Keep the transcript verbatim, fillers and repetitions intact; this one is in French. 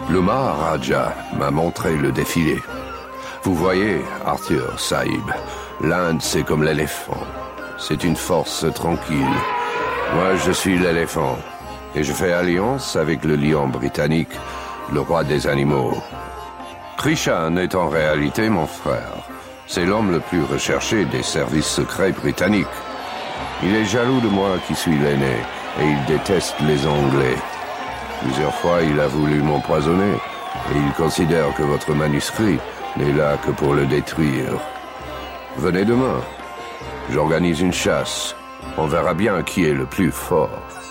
Le Maharaja m'a montré le défilé. Vous voyez, Arthur Sahib, l'Inde c'est comme l'éléphant. C'est une force tranquille. Moi je suis l'éléphant. Et je fais alliance avec le lion britannique, le roi des animaux. Krishan est en réalité mon frère. C'est l'homme le plus recherché des services secrets britanniques. Il est jaloux de moi qui suis l'aîné, et il déteste les Anglais. Plusieurs fois, il a voulu m'empoisonner, et il considère que votre manuscrit n'est là que pour le détruire. Venez demain. J'organise une chasse. On verra bien qui est le plus fort.